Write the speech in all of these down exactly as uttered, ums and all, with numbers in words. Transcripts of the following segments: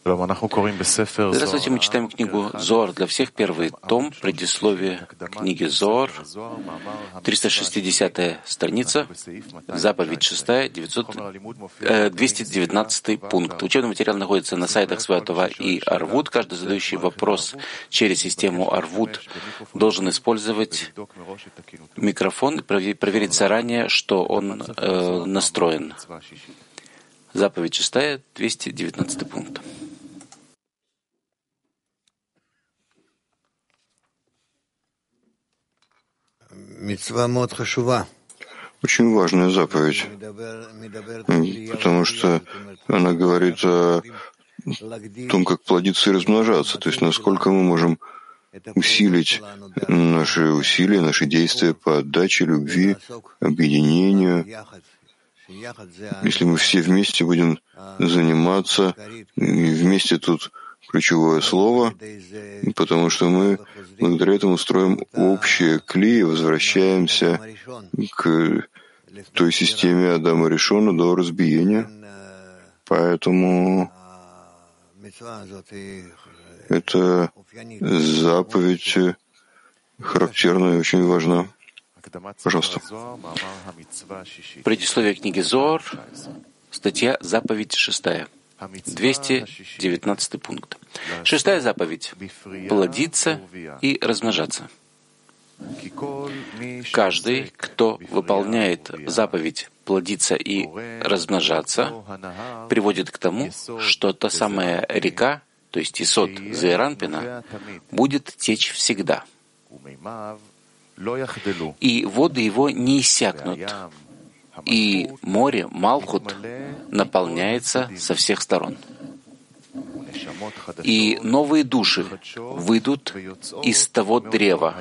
Здравствуйте, мы читаем книгу Зоар для всех, первый том, предисловие книги Зоар, триста шестидесятая страница, заповедь шестая, двести девятнадцатый пункт. Учебный материал находится на сайтах Святого и Арвуд. Каждый задающий вопрос через систему Арвуд должен использовать микрофон и проверить заранее, что он э, настроен. Заповедь шестая, двести девятнадцатый пункт. Очень важная заповедь, потому что она говорит о том, как плодиться и размножаться, то есть насколько мы можем усилить наши усилия, наши действия по отдаче, любви, объединению. Если мы все вместе будем заниматься, и вместе тут ключевое слово, потому что мы благодаря этому строим общее кли и возвращаемся к той системе Адама Ришона до разбиения. Поэтому эта заповедь характерна и очень важна. Пожалуйста. Предисловие книги Зоар, статья «Заповедь шестая». двести девятнадцатый пункт. Шестая заповедь — плодиться и размножаться. Каждый, кто выполняет заповедь плодиться и размножаться, приводит к тому, что та самая река, то есть Исод Зеиранпина, будет течь всегда. И воды его не иссякнут, и море Малхут наполняется со всех сторон. И новые души выйдут из того древа,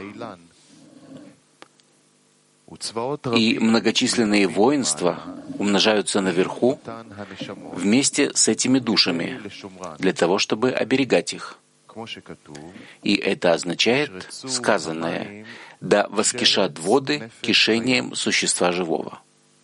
и многочисленные воинства умножаются наверху вместе с этими душами для того, чтобы оберегать их. И это означает сказанное: «Да воскишат воды кишением существа живого».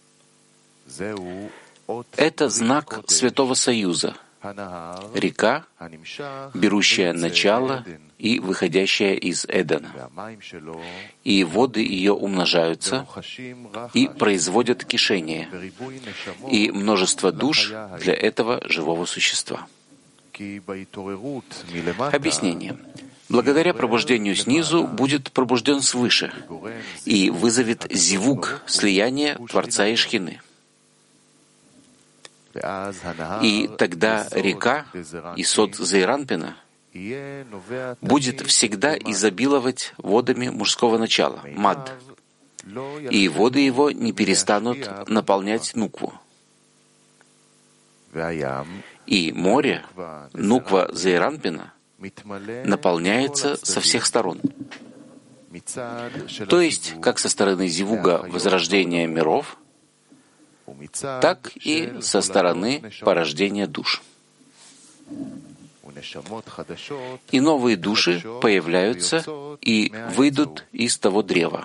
Это знак Святого Союза, река, берущая начало и выходящая из Эдена. И воды ее умножаются и производят кишение, и множество душ для этого живого существа. Объяснение. Благодаря пробуждению снизу будет пробужден свыше и вызовет зивуг, слияние Творца и Шхины. И тогда река, Исод Зеиранпина, будет всегда изобиловать водами мужского начала, мад, и воды его не перестанут наполнять нукву. И море, нуква Зеиранпина, наполняется со всех сторон. То есть, как со стороны зивуга возрождения миров, так и со стороны порождения душ. И новые души появляются и выйдут из того древа.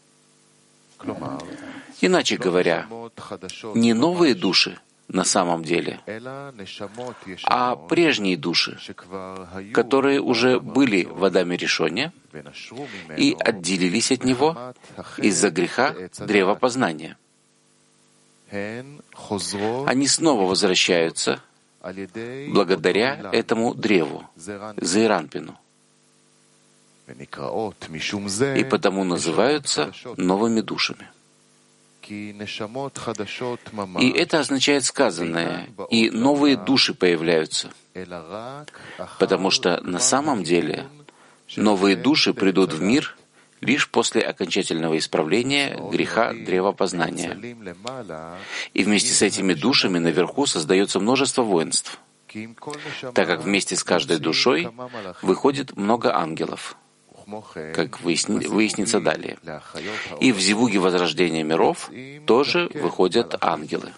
Иначе говоря, не новые души на самом деле, а прежние души, которые уже были в Адаме Ришоне и отделились от него из-за греха древа познания. Они снова возвращаются благодаря этому древу, Зеиранпину, и потому называются новыми душами. И это означает сказанное, и новые души появляются, потому что на самом деле новые души придут в мир лишь после окончательного исправления греха древа познания. И вместе с этими душами наверху создается множество воинств, так как вместе с каждой душой выходит много ангелов, как выясни, выяснится далее. И в зивуге возрождения миров тоже выходят ангелы.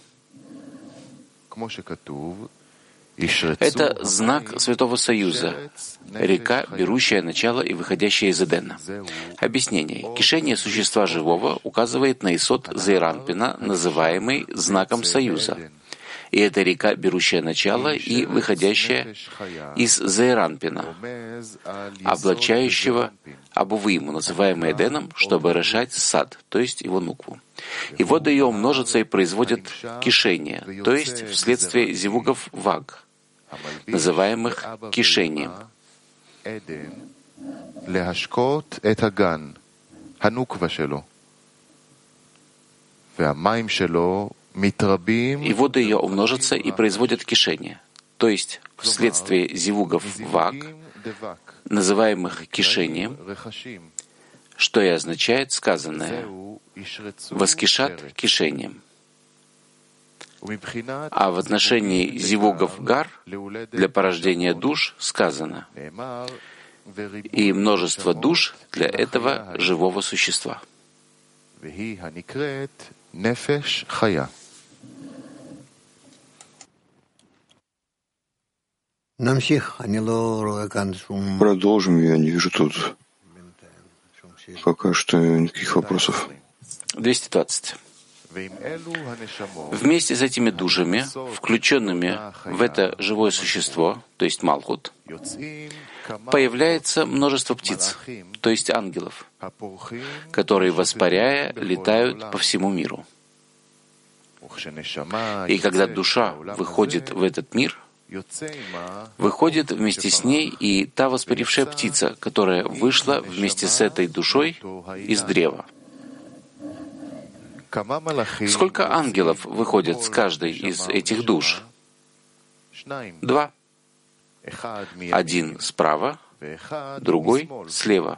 Это знак Святого Союза, река, берущая начало и выходящая из Эдена. Объяснение. Кишение существа живого указывает на Исод Зеиранпина, называемый знаком Союза. И это река, берущая начало и выходящая из Зеэранпина, облачающего Абувиму, называемый Эденом, чтобы решать сад, то есть его нукву. И воды ее умножатся и производят кишение, то есть вследствие зивугов ваг, называемых кишением. И воды ее умножатся и производят кишение, то есть вследствие зивугов ваг, называемых кишением, что и означает сказанное «воскишат кишением». А в отношении зивугов гар для порождения душ сказано «и множество душ для этого живого существа». Продолжим, я не вижу тут пока что никаких вопросов. двести двадцать. Вместе с этими душами, включенными в это живое существо, то есть Малхут, появляется множество птиц, то есть ангелов, которые, воспаряя, летают по всему миру. И когда душа выходит в этот мир, выходит вместе с ней и та воспарившая птица, которая вышла вместе с этой душой из древа. Сколько ангелов выходят с каждой из этих душ? Два. Один справа, другой слева.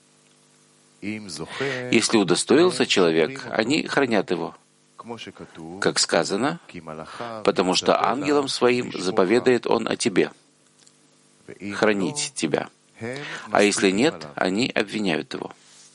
Если удостоился человек, они хранят его. Как сказано, потому что ангелам своим заповедает он о тебе, хранить тебя. А если нет, они обвиняют его.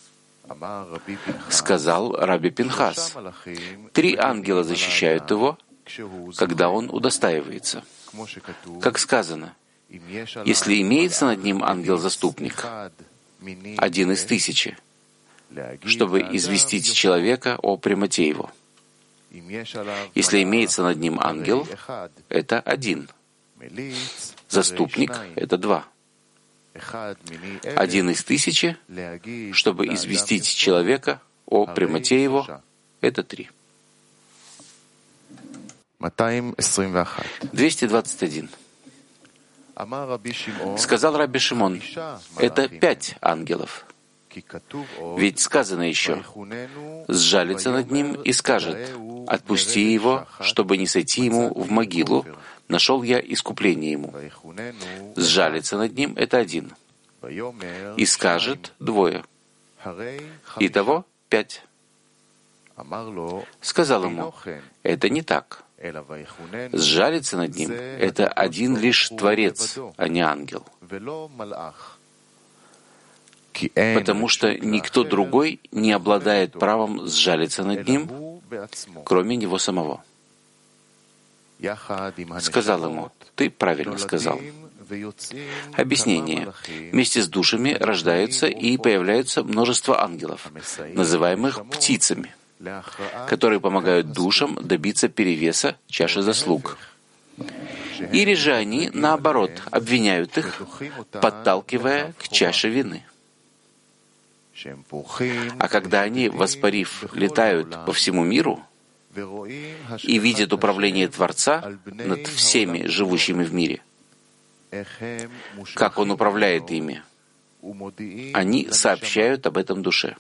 Сказал Раби Пинхас, три ангела защищают его, когда он удостаивается. Как сказано, если имеется над ним ангел-заступник, один из тысячи, чтобы известить человека о прямоте его. Если имеется над ним ангел, это один. Заступник — это два. Один из тысячи, чтобы известить человека о прямоте его, это три. двести двадцать один. Сказал Раби Шимон, это пять ангелов. Ведь сказано еще, сжалится над ним и скажет, отпусти его, чтобы не сойти ему в могилу, нашел я искупление ему. Сжалится над ним — это один. И скажет двое. Итого пять. Сказал ему, это не так. Сжалится над ним — это один лишь Творец, а не ангел. Потому что никто другой не обладает правом сжалиться над ним, кроме него самого. Сказал ему, ты правильно сказал. Объяснение. Вместе с душами рождаются и появляются множество ангелов, называемых птицами, которые помогают душам добиться перевеса чаши заслуг. Или же они, наоборот, обвиняют их, подталкивая к чаше вины. А когда они, воспарив, летают по всему миру и видят управление Творца над всеми живущими в мире, как Он управляет ими, они сообщают об этом душе.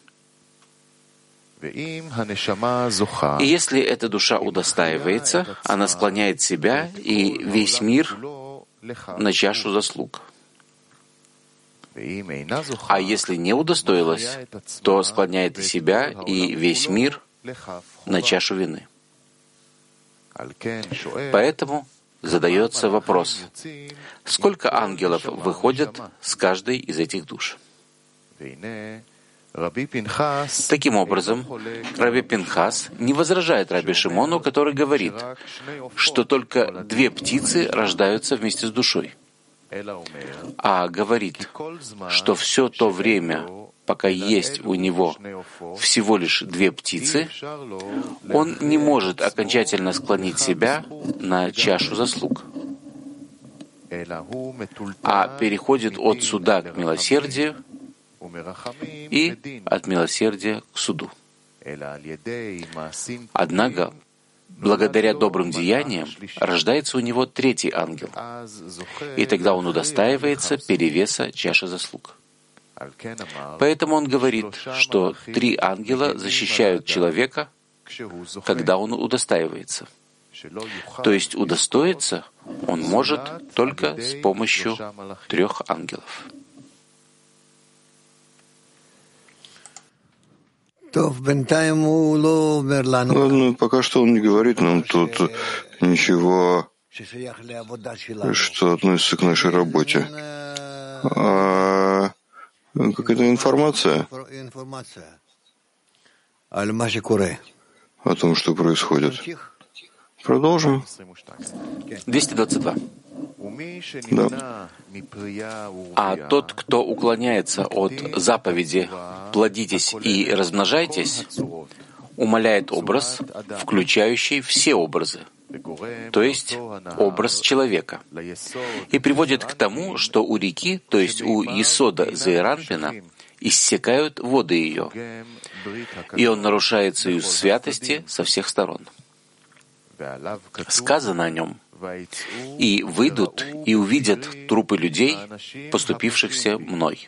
И если эта душа удостаивается, она склоняет себя и весь мир на чашу заслуг. А если не удостоилась, то склоняет и себя, и весь мир на чашу вины. Поэтому задается вопрос, сколько ангелов выходят с каждой из этих душ? Таким образом, Раби Пинхас не возражает Раби Шимону, который говорит, что только две птицы рождаются вместе с душой. а говорит, что все то время, пока есть у него всего лишь две птицы, он не может окончательно склонить себя на чашу заслуг, а переходит от суда к милосердию и от милосердия к суду. Однако, благодаря добрым деяниям рождается у него третий ангел, и тогда он удостаивается перевеса чаши заслуг. Поэтому он говорит, что три ангела защищают человека, когда он удостаивается. То есть удостоиться он может только с помощью трех ангелов. Ладно, пока что он не говорит нам тут ничего, что относится к нашей работе. А какая-то информация о том, что происходит. Продолжим. двести двадцать два. Да. А тот, кто уклоняется от заповеди «плодитесь и размножайтесь», умаляет образ, включающий все образы, то есть образ человека, и приводит к тому, что у реки, то есть у Есода Зеэранпина, иссякают воды ее, и он нарушает союз святости со всех сторон. Сказано о нем: «И выйдут и увидят трупы людей, поступившихся мной».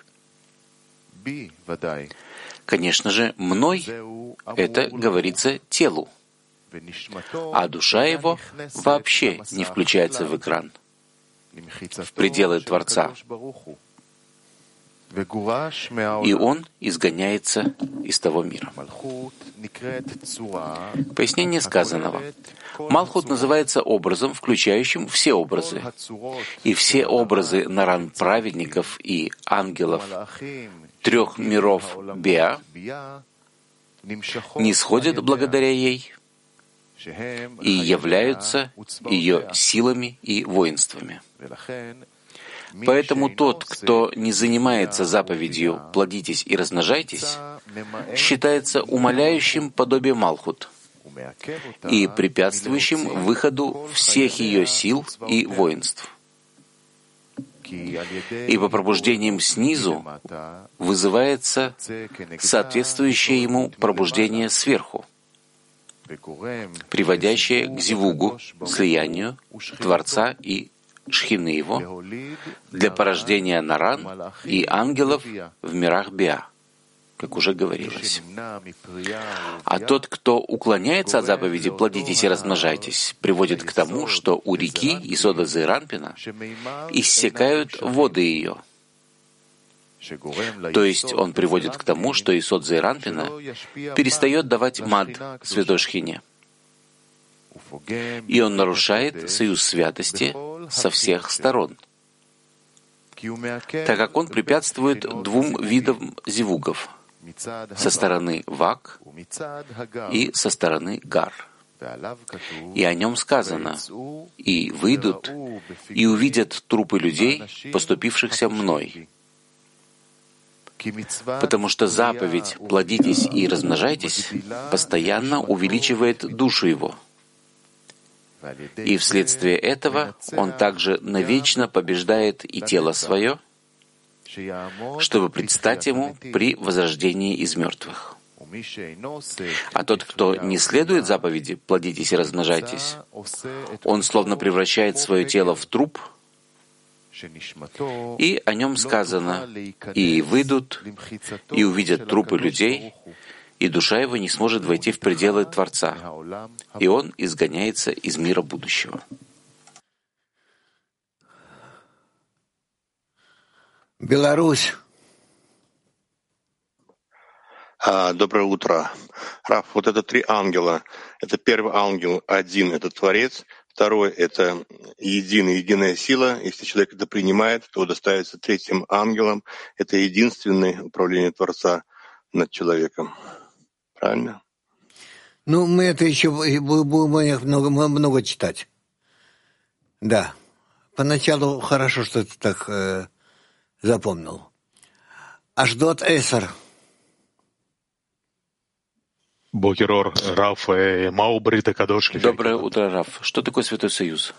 Конечно же, «мной» — это говорится телу, а душа его вообще не включается в экран, в пределы Творца, и он изгоняется из того мира. Пояснение сказанного. Малхут называется образом, включающим все образы. И все образы наран праведников и ангелов трех миров Беа не сходят благодаря ей и являются ее силами и воинствами. Поэтому тот, кто не занимается заповедью «плодитесь и размножайтесь», считается умаляющим подобие Малхут и препятствующим выходу всех ее сил и воинств. Ибо пробуждением снизу вызывается соответствующее ему пробуждение сверху, приводящее к зивугу, слиянию Творца и Шхины его, для порождения наран и ангелов в мирах Беа, как уже говорилось. А тот, кто уклоняется от заповеди «плодитесь и размножайтесь», приводит к тому, что у реки Есода Зеэранпина иссякают воды ее. То есть он приводит к тому, что Есод Зеэранпина перестает давать мад святой Шхине, и он нарушает союз святости со всех сторон, так как он препятствует двум видам зивугов — со стороны Вак и со стороны Гар. И о нем сказано: «И выйдут и увидят трупы людей, поступившихся мной». Потому что заповедь «плодитесь и размножайтесь» постоянно увеличивает душу его. И вследствие этого он также навечно побеждает и тело свое, чтобы предстать ему при возрождении из мертвых. А тот, кто не следует заповеди «плодитесь и размножайтесь», он словно превращает свое тело в труп, и о нем сказано: «И выйдут и увидят трупы людей, и душа его не сможет войти в пределы Творца, и он изгоняется из мира будущего». Беларусь. А, доброе утро. Раф, вот это три ангела. Это первый ангел, один — это Творец, второй — это единая, единая сила. Если человек это принимает, то удостоится третьим ангелом. Это единственное управление Творца над человеком. Правильно? Ну, мы это еще будем много, много читать. Да. Поначалу хорошо, что ты так э, запомнил. Ашдот Эсер. Бокерор, Раф, Мау Брита Кадош. Доброе утро, Раф. Что такое Святой Союз?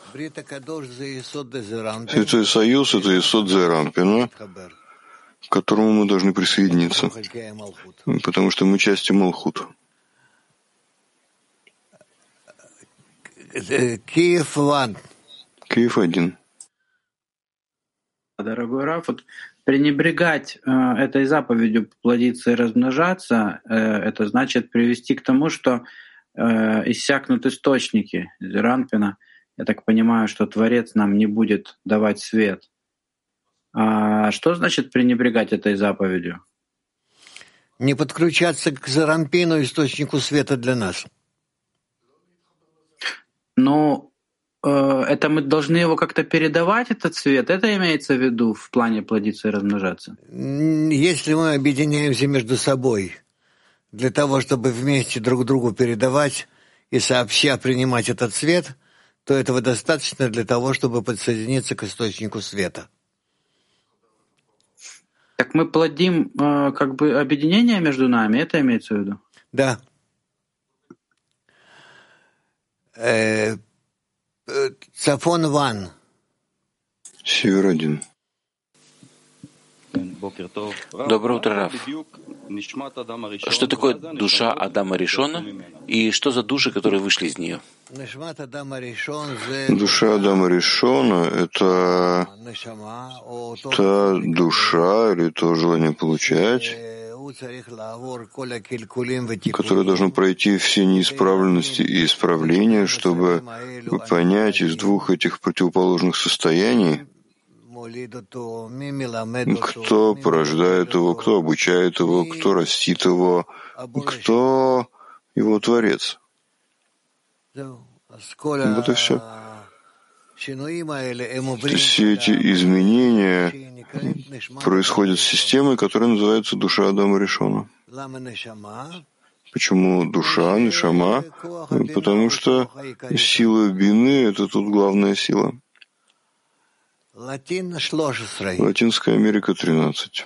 Святой Союз — это Есод Зерампина, к которому мы должны присоединиться, потому что мы части Малхут. Киев один. Дорогой Раф, вот пренебрегать э, этой заповедью плодиться и размножаться, э, это значит привести к тому, что э, иссякнут источники Зеранпина. Я так понимаю, что Творец нам не будет давать свет. А что значит пренебрегать этой заповедью? Не подключаться к Зеранпину, источнику света для нас. Ну, это мы должны его как-то передавать, этот свет? Это имеется в виду в плане плодиться и размножаться? Если мы объединяемся между собой для того, чтобы вместе друг другу передавать и сообща принимать этот свет, то этого достаточно для того, чтобы подсоединиться к источнику света. Так мы плодим как бы объединение между нами, это имеется в виду? Да. Цафон Ван. Север один. Доброе утро, Раф. Что такое душа Адама Ришона и что за души, которые вышли из нее? Душа Адама Ришона — это та душа или то желание получать, которое должно пройти все неисправленности и исправления, чтобы понять из двух этих противоположных состояний, кто порождает его, кто обучает его, кто растит его, кто его Творец. Вот и все. Все эти изменения происходят с системой, которая называется душа Адама Ришона. Почему душа, нешама? Потому что сила бины — это тут главная сила. Латинская Америка тринадцать.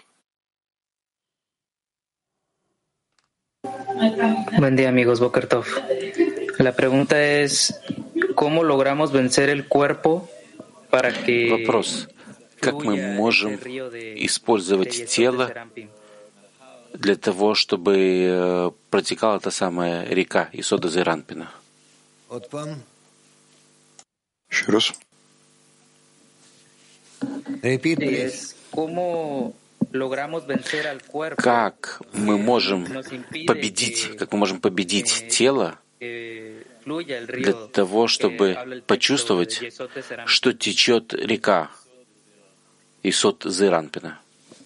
Buen día, amigos. Boker Tov. La pregunta es, ¿cómo logramos vencer el cuerpo para que... Вопрос. Как мы можем использовать тело для того, чтобы протекала та самая река Исода Зеранпина? Еще раз. Как мы можем победить, как мы можем победить тело для того, чтобы почувствовать, что течет река Исод Зеранпина?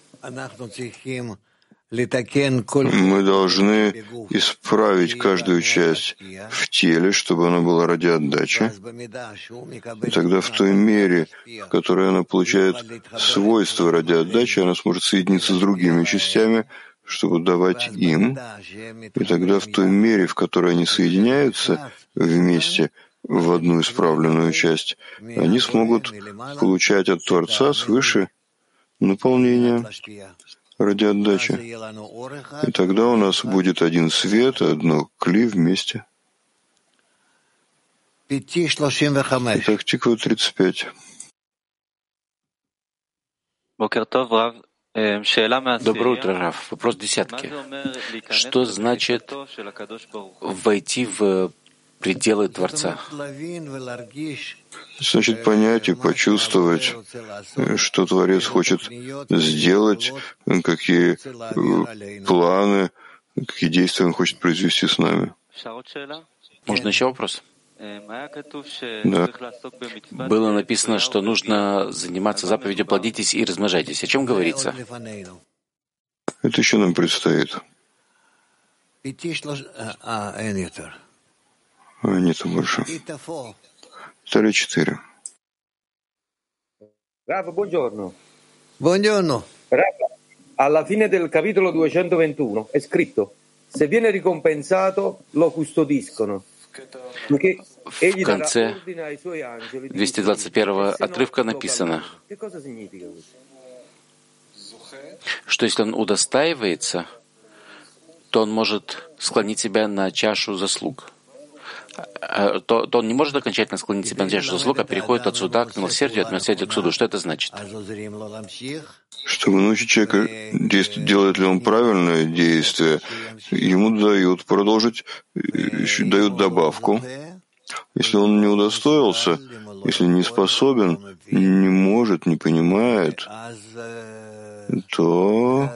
Мы должны исправить каждую часть в теле, чтобы она была ради отдачи. И тогда в той мере, в которой она получает свойства ради отдачи, она сможет соединиться с другими частями, чтобы давать им. И тогда в той мере, в которой они соединяются вместе в одну исправленную часть, они смогут получать от Творца свыше наполнение ради отдачи. И тогда у нас будет один свет, одно кли вместе. Итак, Тиква тридцать пять. Доброе утро, Раф. Вопрос десятки. Что значит войти в пределы Творца? Значит, понять и почувствовать, что Творец хочет сделать, какие планы, какие действия он хочет произвести с нами. Можно еще вопрос? Да. Было написано, что нужно заниматься заповедью «Плодитесь и размножайтесь». О чем говорится? Это еще нам предстоит. А, нету больше. Италия четыре. Rav, buongiorno. Buongiorno. Rav, alla fine del capitolo duecentoventuno è scritto: se viene ricompensato, lo custodiscono. В конце двести двадцать первого отрывка написано, что если он удостаивается, то он может склонить себя на чашу заслуг. То, то он не может окончательно склонить себя на чашу заслуг, а переходит от суда к милосердию, от милосердия к суду. Что это значит? Чтобы научить человека, делает ли он правильное действие, ему дают продолжить, дают добавку. Если он не удостоился, если не способен, не может, не понимает, то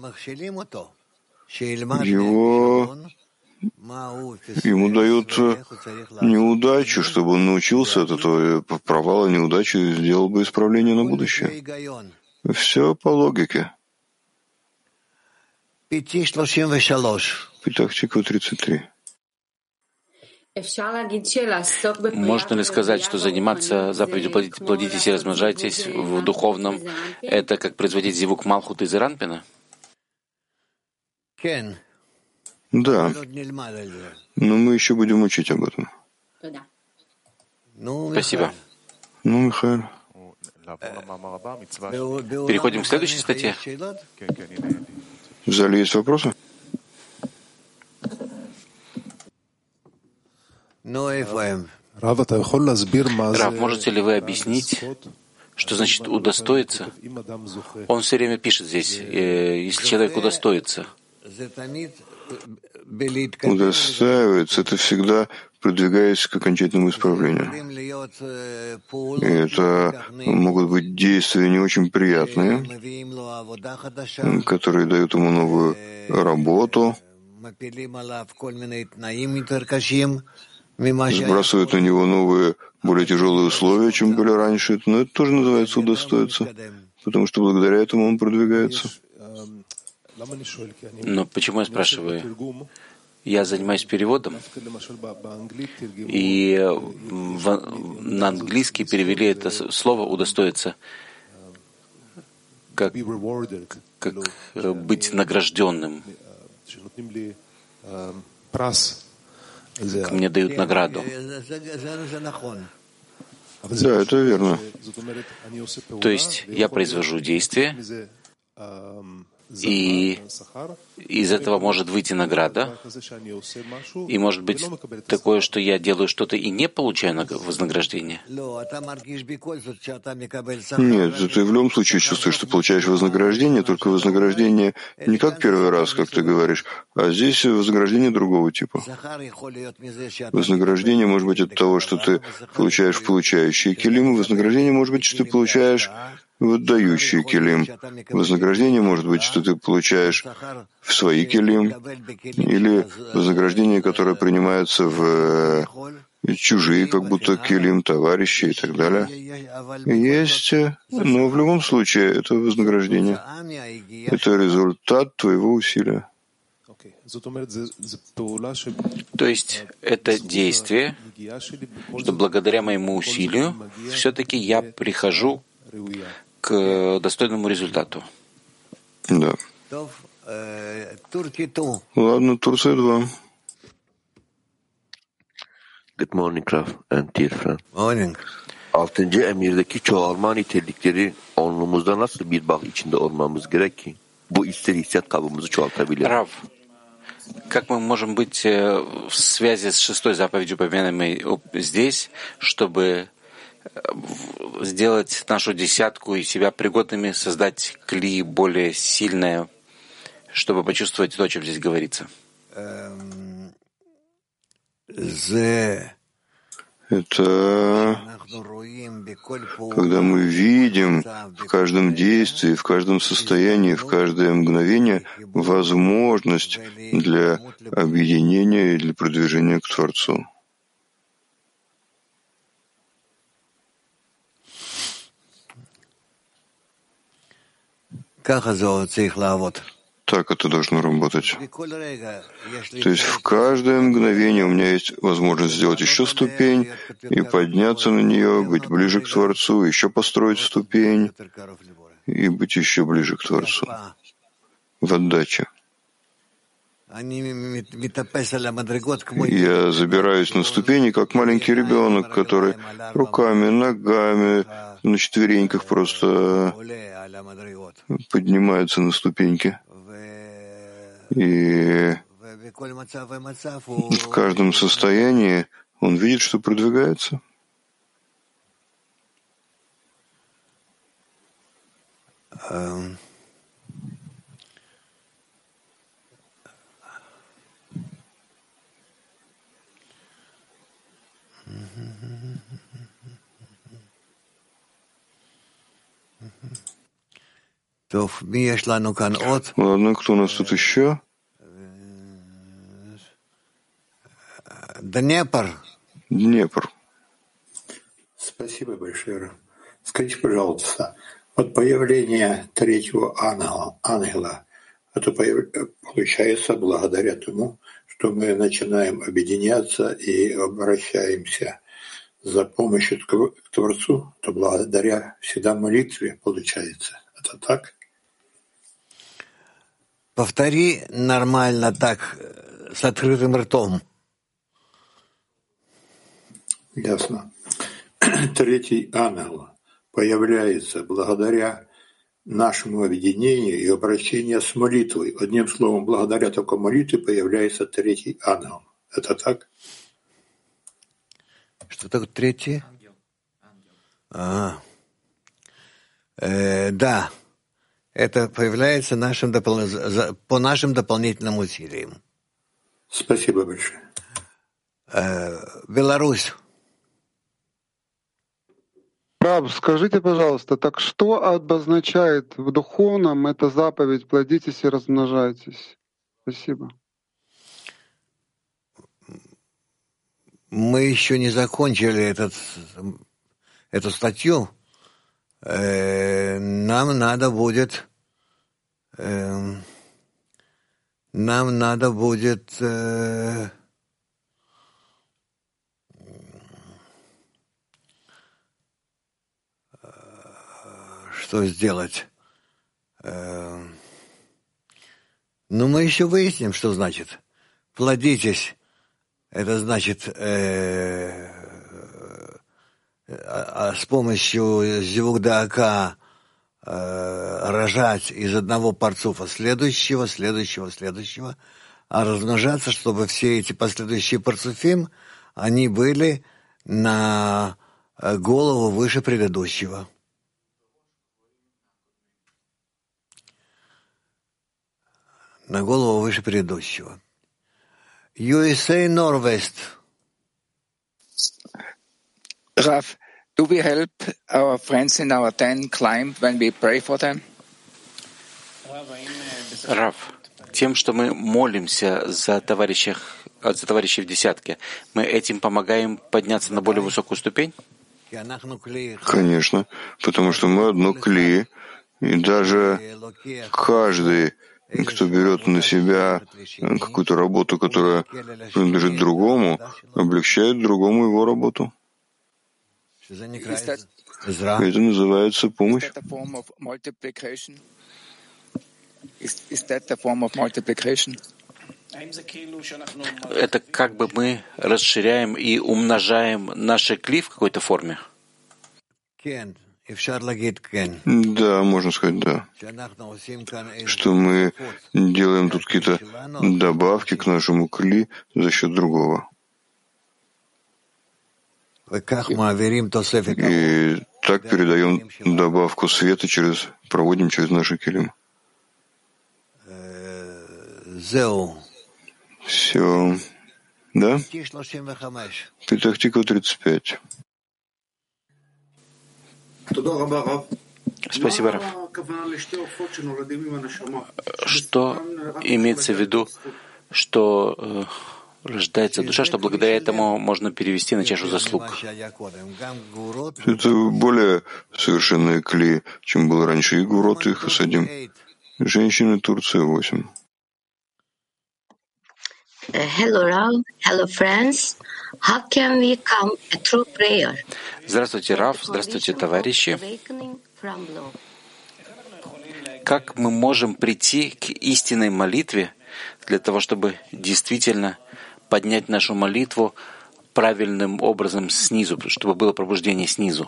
его, ему дают неудачу, чтобы он научился от этого провала, неудачи, и сделал бы исправление на будущее. Все по логике. Питах Чиква тридцать три. Можно ли сказать, что заниматься заповедью «плодитесь, плодитесь и размножайтесь» в духовном — это как производить зивук Малхут из Иранпина? Да, но мы еще будем учить об этом. Спасибо. Ну, Михаил. Переходим к следующей статье. В зале есть вопросы? Рав, можете ли вы объяснить, что значит удостоиться? Он все время пишет здесь, если человек удостоится. Удостаивается — это всегда продвигаясь к окончательному исправлению. И это могут быть действия не очень приятные, которые дают ему новую работу, сбрасывают на него новые, более тяжелые условия, чем были раньше. Но это тоже называется удостоиться, потому что благодаря этому он продвигается. Но почему я спрашиваю? Я занимаюсь переводом, и в, на английский перевели это слово «удостоиться» как, как быть награжденным. Как мне дают награду. Да, это верно. То есть я произвожу действие, и из этого может выйти награда, и может быть такое, что я делаю что-то и не получаю вознаграждение. Нет, ты в любом случае чувствуешь, что получаешь вознаграждение, только вознаграждение не как первый раз, как ты говоришь, а здесь вознаграждение другого типа. Вознаграждение может быть от того, что ты получаешь получающие килим, вознаграждение может быть, что ты получаешь в отдающий килим. Вознаграждение может быть, что ты получаешь в свои килим, или вознаграждение, которое принимается в чужие, как будто килим, товарищи и так далее. Есть, но в любом случае это вознаграждение. Это результат твоего усилия. То есть это действие, что благодаря моему усилию все-таки я прихожу к достойному результату. Да. Ладно, Турция два. Good morning, Rav and dear friend. Morning. Altıncı emirdeki çoğalma nitelikleri onluğumuzda nasıl bir bağ içinde olmamız gerek ki bu ister hissiyat kabımızı çoğaltabilir? Рав, как мы можем быть в связи с шестой заповедью, упомянутой здесь, чтобы сделать нашу десятку и себя пригодными создать кли более сильное, чтобы почувствовать то, о чем здесь говорится? Это когда мы видим в каждом действии, в каждом состоянии, в каждое мгновение возможность для объединения и для продвижения к Творцу. Так это должно работать. То есть в каждое мгновение у меня есть возможность сделать еще ступень и подняться на нее, быть ближе к Творцу, еще построить ступень и быть еще ближе к Творцу в отдаче. Я забираюсь на ступени, как маленький ребенок, который руками, ногами, на четвереньках просто поднимается на ступеньки. И в каждом состоянии он видит, что продвигается. Ладно, кто у нас тут еще? Днепр. Днепр. Спасибо большое. Скажите, пожалуйста, вот появление третьего ангела, ангела это получается благодаря тому, что мы начинаем объединяться и обращаемся за помощью к Творцу, то благодаря всегда молитве получается. Это так? Повтори нормально так, с открытым ртом. Ясно. Третий ангел появляется благодаря нашему объединению и обращению с молитвой. Одним словом, благодаря такой молитве появляется третий ангел. Это так? Что такое третий? А. Э, да. Это появляется нашим допол... по нашим дополнительным усилиям. Спасибо большое. Э, Беларусь. Раб, скажите, пожалуйста, так что обозначает в духовном эта заповедь «плодитесь и размножайтесь»? Спасибо. Мы еще не закончили этот, эту статью. Э, нам надо будет... Э, нам надо будет... Э, что сделать? Э, ну, мы еще выясним, что значит. Плодитесь. Это значит, э, а, а с помощью зивук-даака э, рожать из одного парцуфа следующего, следующего, следующего, а размножаться, чтобы все эти последующие парцуфим, они были на голову выше предыдущего. На голову выше предыдущего. ю эс эй Norwest. Rav, do we help our friends in our ten climb when we pray for them? Рав, тем, что мы молимся за товарищей, за товарищей в десятке, мы этим помогаем подняться на более высокую ступень? Конечно, потому что мы одно кли, и даже каждый, кто берет на себя какую-то работу, которая принадлежит другому, облегчает другому его работу. Это называется помощь. Это как бы мы расширяем и умножаем наши кли в какой-то форме? Да, можно сказать, да. Что мы делаем тут какие-то добавки к нашему кли за счет другого. И так передаем добавку света через, проводим через наши килим. Все. Да? Петах-Тиква тридцать пять. Спасибо, Рав. Что имеется в виду, что э, рождается душа, что благодаря этому можно перевести на чашу заслуг? Это более совершенные кли, чем было раньше. И Гурот, и Хасадим. Женщины Турция восемь. Hello, Rav. Hello, friends. How can we come a true prayer? Здравствуйте, Рав. Здравствуйте, товарищи. Как мы можем прийти к истинной молитве для того, чтобы действительно поднять нашу молитву правильным образом снизу, чтобы было пробуждение снизу.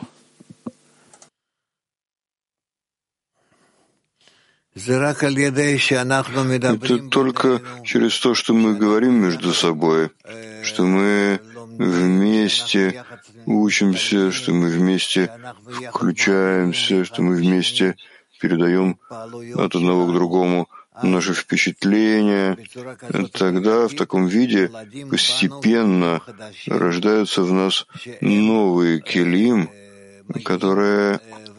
Это только через то, что мы говорим между собой, что мы вместе учимся, что мы вместе включаемся, что мы вместе передаем от одного к другому наши впечатления. Тогда в таком виде постепенно рождаются в нас новые келим, которые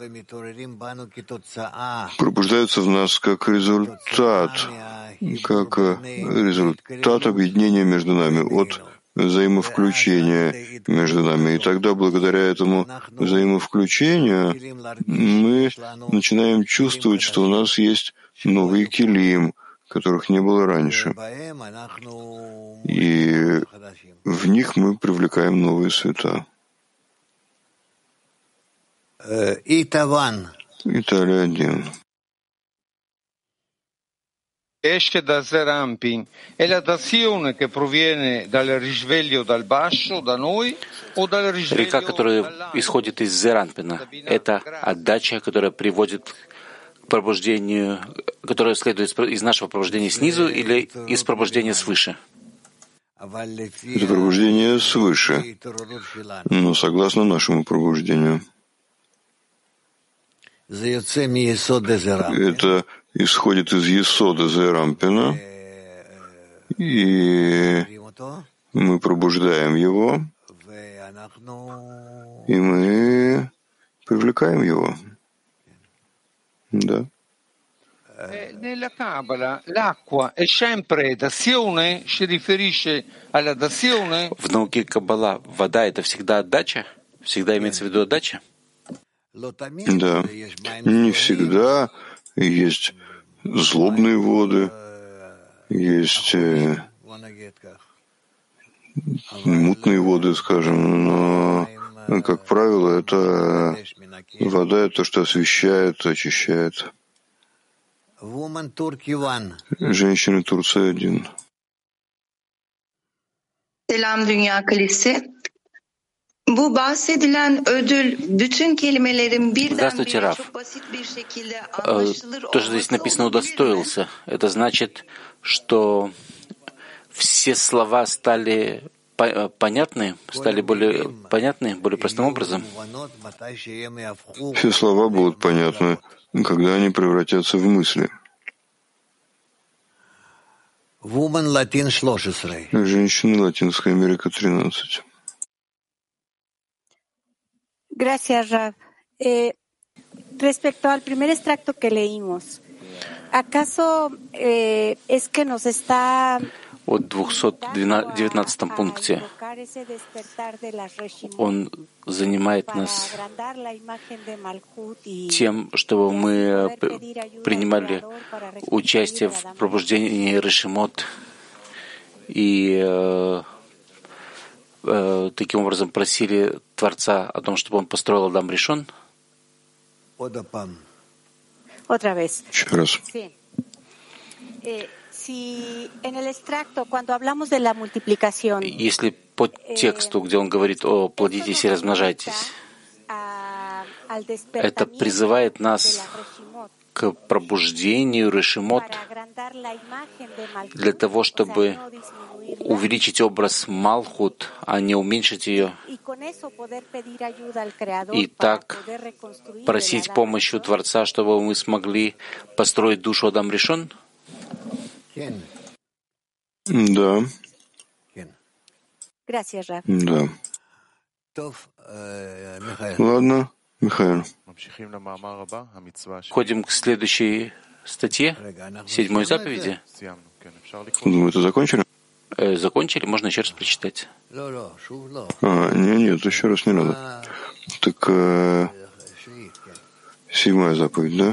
пробуждаются в нас как результат, как результат объединения между нами, от взаимовключения между нами. И тогда, благодаря этому взаимовключению, мы начинаем чувствовать, что у нас есть новый келим, которых не было раньше. И в них мы привлекаем новые света. Италия один. Esce da Serampin è la dazione che proviene dal risveglio dal basso, da noi, o dal risveglio? Река, которая исходит из Зеранпина, это отдача, которая приводит к пробуждению, которая следует из нашего пробуждения снизу или из пробуждения свыше? Это пробуждение свыше, но согласно нашему пробуждению. Это исходит из Есода Зерампина, и мы пробуждаем его, и мы привлекаем его. Да. Nella Kabbalah l'acqua è sempre dazione, si riferisce alla dazione? В науке Каббала вода — это всегда отдача? Всегда имеется в виду отдача? Да. Не всегда. Есть злобные воды, есть э, мутные воды, скажем, но, как правило, это вода — это то, что освещает, очищает. Женщины Турция один. Selam Dünya Kalesi. Bu bahsedilen ödül bütün kelimelerin birdenbire çok basit bir şekilde anlaşılır olması. То, что здесь написано «удостоился», это значит, что все слова стали понятны, стали более понятны, более простым образом. Все слова будут понятны, когда они превратятся в мысли. Женщины, Латинская Америка, тринадцать. Gracias, Rav. Eh, respecto al primer extracto que leímos, ¿acaso eh, es que nos está в двухсот девятнадцатом пункте он занимает нас тем, чтобы мы принимали участие в пробуждении Решимот и э, э, таким образом просили Творца о том, чтобы он построил Адам Ришон? Еще раз. Если по тексту, где он говорит о плодитесь и размножайтесь, это призывает нас к пробуждению Решимот для того, чтобы увеличить образ Малхут, а не уменьшить ее, и так просить помощи у Творца, чтобы мы смогли построить душу Адам Ришон? Да. Да. Ладно, Михаил. Ходим к следующей статье, седьмой заповеди. Думаю, это закончили? Э, закончили, можно еще раз прочитать. А, нет, нет, еще раз не надо. Так э, седьмая заповедь, да?